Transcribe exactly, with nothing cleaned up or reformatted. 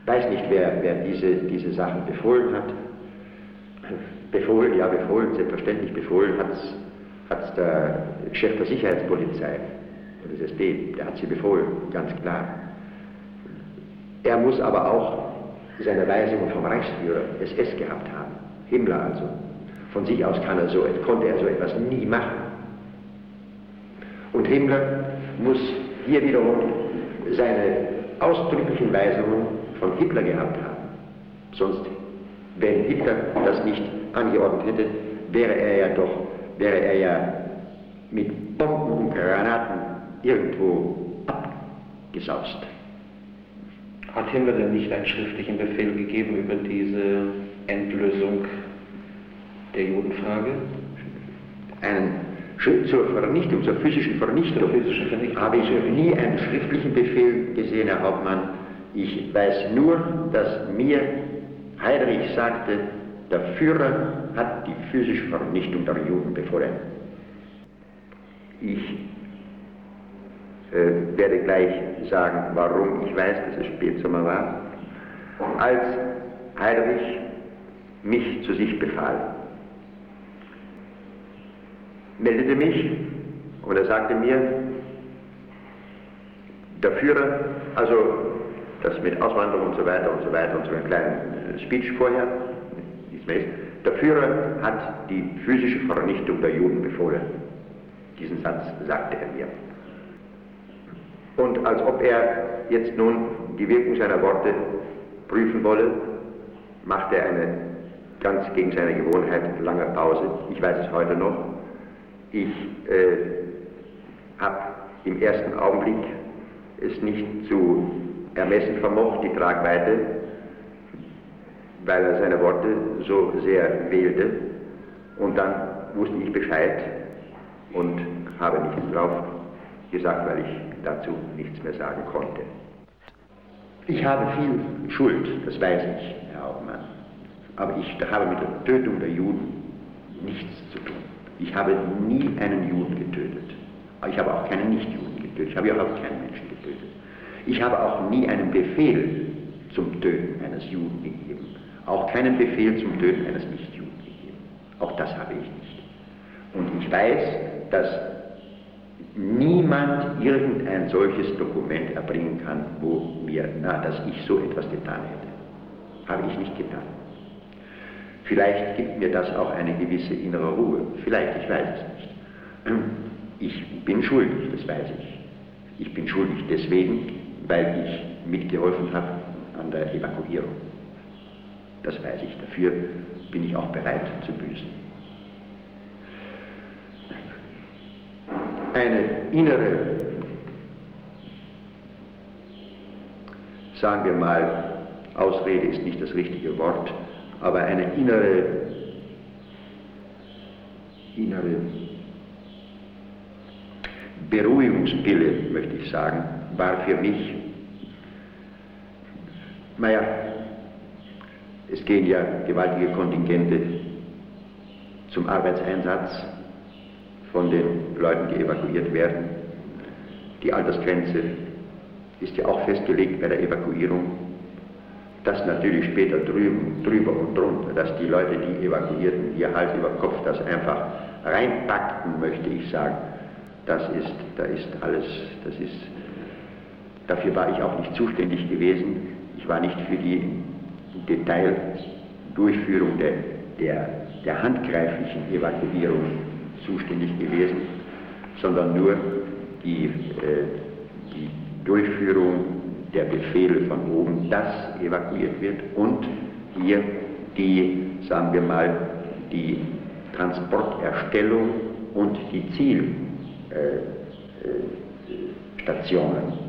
weiß nicht, wer, wer diese, diese Sachen befohlen hat. Befohlen, ja befohlen, selbstverständlich befohlen hat es der Chef der Sicherheitspolizei, des S D, der hat sie befohlen, ganz klar. Er muss aber auch seine Weisungen vom Reichsführer S S gehabt haben, Himmler also. Von sich aus kann er so, konnte er so etwas nie machen. Und Himmler muss hier wiederum seine ausdrücklichen Weisungen von Hitler gehabt haben. Sonst, wenn Hitler das nicht angeordnet hätte, wäre er ja doch, wäre er ja mit Bomben und Granaten irgendwo abgesaust. Hat Himmler denn nicht einen schriftlichen Befehl gegeben über diese Endlösung der Judenfrage? Einen Schritt zur Vernichtung, zur physischen Vernichtung, zur physischen Vernichtung habe ich nie einen schriftlichen Befehl gesehen, Herr Hauptmann. Ich weiß nur, dass mir Heydrich sagte, der Führer hat die physische Vernichtung der Juden befohlen. Ich äh, werde gleich sagen, warum ich weiß, dass es Spätsommer war. Als Heydrich mich zu sich befahl, meldete mich und er sagte mir, der Führer, also das mit Auswanderung und so weiter und so weiter und so einen kleinen Speech vorher, der Führer hat die physische Vernichtung der Juden befohlen. Diesen Satz sagte er mir. Und als ob er jetzt nun die Wirkung seiner Worte prüfen wolle, machte er eine ganz gegen seine Gewohnheit lange Pause. Ich weiß es heute noch. Ich äh, habe im ersten Augenblick es nicht zu ermessen vermocht, die Tragweite, weil er seine Worte so sehr wählte. Und dann wusste ich Bescheid und habe nichts drauf gesagt, weil ich dazu nichts mehr sagen konnte. Ich habe viel Schuld, das weiß ich, Herr Hauptmann. Aber ich habe mit der Tötung der Juden nichts zu tun. Ich habe nie einen Juden getötet. Ich habe auch keinen Nichtjuden getötet. Ich habe ja auch keinen Menschen getötet. Ich habe auch nie einen Befehl zum Töten eines Juden gegeben. Auch keinen Befehl zum Töten eines Nichtjuden gegeben. Auch das habe ich nicht. Und ich weiß, dass niemand irgendein solches Dokument erbringen kann, wo mir, na, dass ich so etwas getan hätte. Habe ich nicht getan. Vielleicht gibt mir das auch eine gewisse innere Ruhe. Vielleicht, ich weiß es nicht. Ich bin schuldig, das weiß ich. Ich bin schuldig deswegen, weil ich mitgeholfen habe an der Evakuierung. Das weiß ich. Dafür bin ich auch bereit zu büßen. Eine innere, sagen wir mal, Ausrede ist nicht das richtige Wort, aber eine innere, innere Beruhigungspille, möchte ich sagen, war für mich, naja, es gehen ja gewaltige Kontingente zum Arbeitseinsatz von den Leuten, die evakuiert werden. Die Altersgrenze ist ja auch festgelegt bei der Evakuierung. Das natürlich später drüben, drüber und drunter, dass die Leute, die evakuierten, ihr Hals über Kopf das einfach reinpackten, möchte ich sagen. Das ist, da ist alles, das ist, dafür war ich auch nicht zuständig gewesen. Ich war nicht für die Detaildurchführung der, der, der handgreiflichen Evakuierung zuständig gewesen, sondern nur die, äh, die Durchführung der Befehle von oben, dass evakuiert wird und hier die, sagen wir mal, die Transporterstellung und die Zielstationen.